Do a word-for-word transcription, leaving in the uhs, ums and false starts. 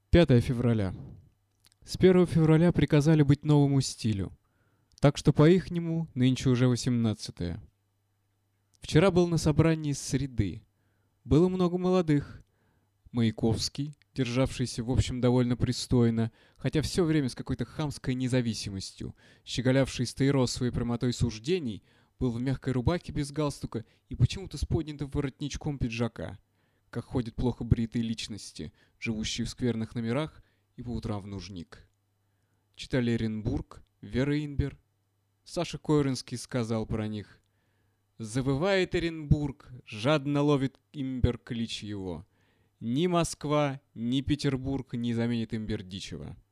пятое февраля. С первого февраля приказали быть новому стилю, так что по-ихнему нынче уже восемнадцатое. Вчера был на собрании среды. Было много молодых. Маяковский, державшийся в общем довольно пристойно, хотя все время с какой-то хамской независимостью, щеголявший стаиросовой прямотой суждений, был в мягкой рубахе без галстука и почему-то с поднятым воротничком пиджака, как ходят плохо бритые личности, живущие в скверных номерах и по утрам в нужник. Читали Оренбург, Вера Инбер. Саша Койренский сказал про них: «Завывает Оренбург, жадно ловит Имбер клич его. Ни Москва, ни Петербург не заменит им Бердичева».